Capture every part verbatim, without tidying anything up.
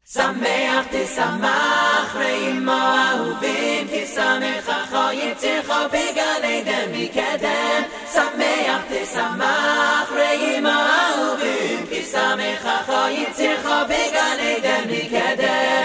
Sameach tisamach reimo ahuvim ki samechacha yitzicha began Eden mikedem. Sameach tisamach reimo ahuvim ki samechacha yitzicha began Eden mikedem.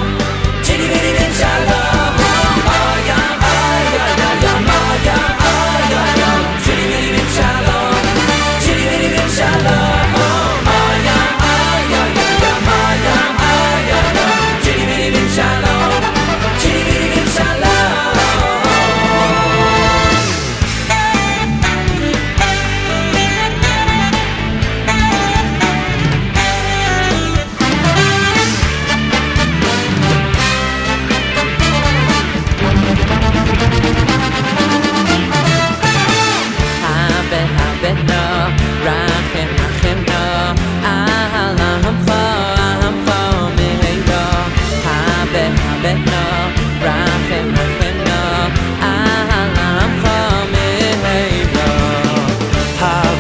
Shalom,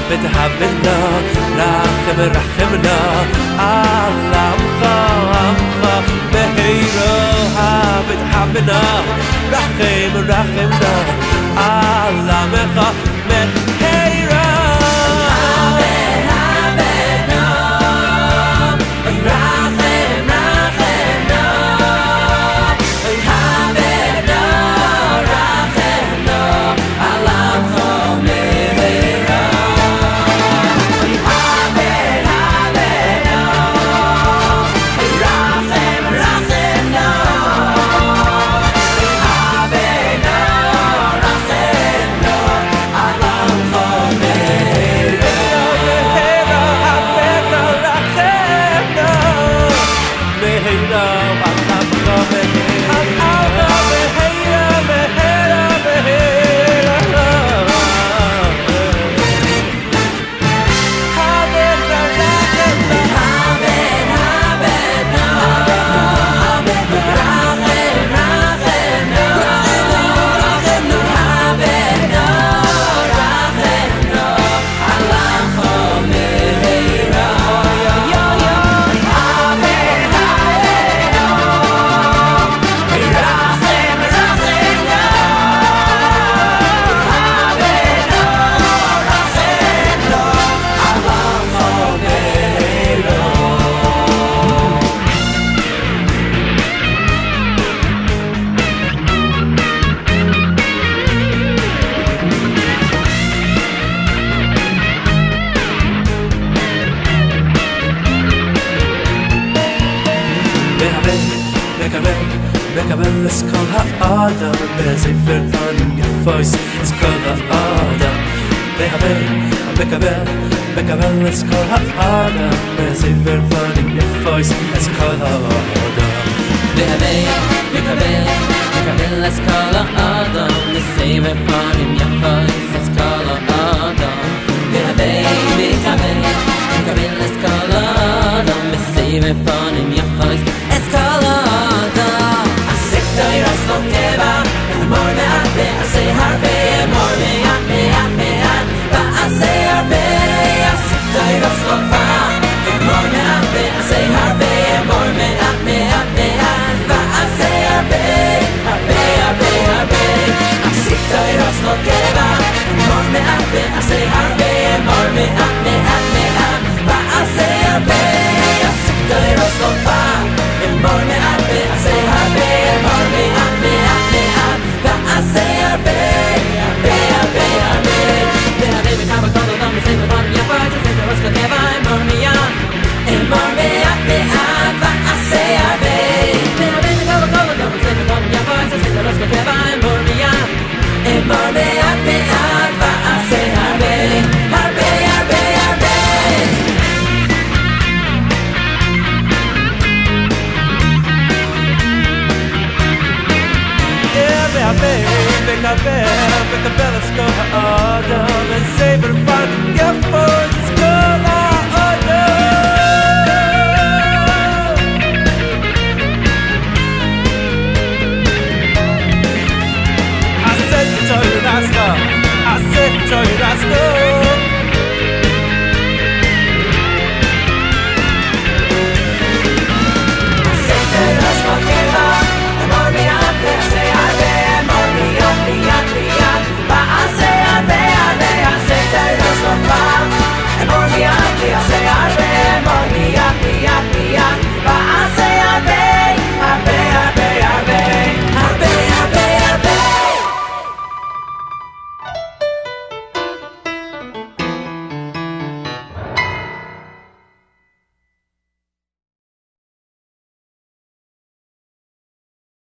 ותהבנה רחם רחמנה על עמך עמך בהירה ותהבנה רחם רחמנה על עמך בהירה מקבל את כל האדם בספר פנים יפוס את כל האדם מקבל מקבל את כל האדם בספר פנים יפוס את כל האדם מקבל מקבל את כל האדם בספר פנים יפוס את כל האדם מקבל מקבל את כל האדם בספר פנים יפוס את כל האדם Say that's not never in the morning I say I say harbe morning I me I me but I say harbe I say that's not far in the morning I say I say harbe morning I me I me but I say harbe harbe harbe harbe I say that's not never in the morning I say I say harbe morning I me I me but I say harbe I say that's not far in the morning I say I say harbe morning I me I me but I say harbe